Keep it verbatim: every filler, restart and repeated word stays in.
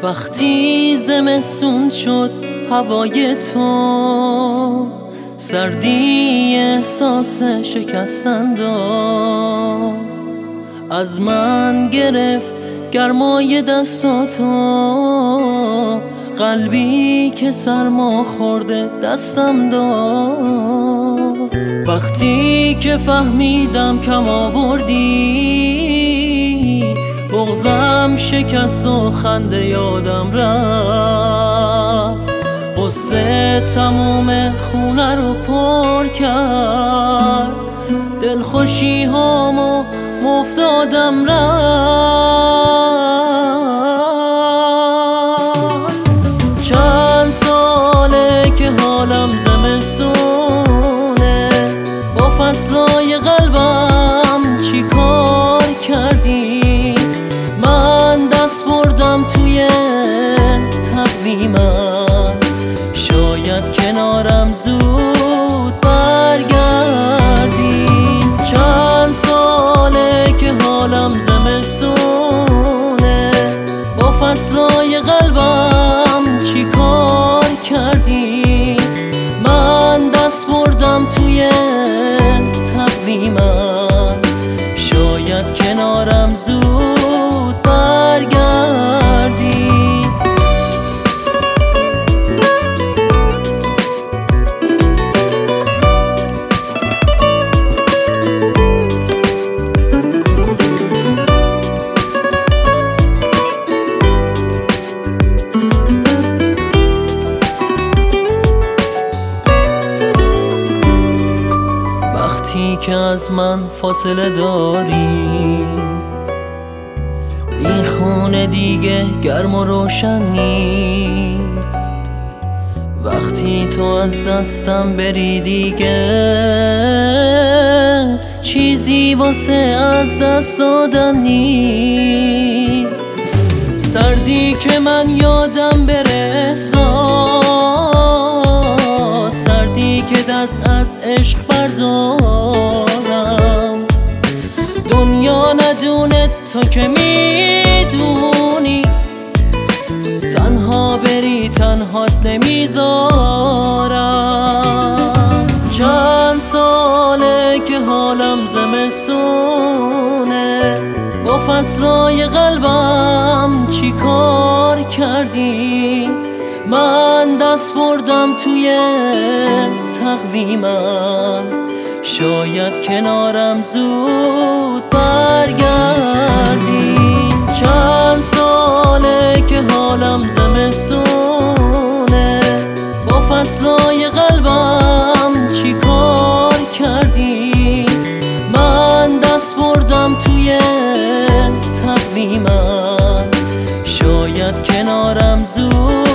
وقتی زمستون شد هوای تو، سردی احساس شکستن داد، از من گرفت گرمای دستاتو، قلبی که سرما خورده دستم داد. وقتی که فهمیدم کم آوردی، بغضم شکست و خنده یادم رفت، قصه تموم خونه رو پر کرد، دلخوشی هامو مفتادم رفت. چند ساله که حالم زمستونه، با فصلای قلبم چی کار کردی؟ من دست بردم توی تقویمم، شاید کنارم زود برگردی. چند ساله که حالم زمستونه، با فصلای قلبم چی کار کردی؟ من دست بردم توی تقویمم، شاید کنارم زود برگردی. وقتی که از من فاصله داری، این خونه دیگه گرم و روشن نیست. وقتی تو از دستم بری دیگه چیزی واسه از دست دادن نیست. سردی که من یادم بره احساس، سردی که دست از عشق بردارم، دنیا ندونه تو که میدونی، تنها بری تنهات نمیذارم. چند ساله که حالم زمستونه، با فصلای قلبم چی کار کردی؟ من دست بردم توی تقویمم، شاید کنارم زود برگردی. چند ساله که حالم زمستونه، با فصلای قلبم چی کار کردی؟ من دست بردم توی تقویمم، شاید کنارم زود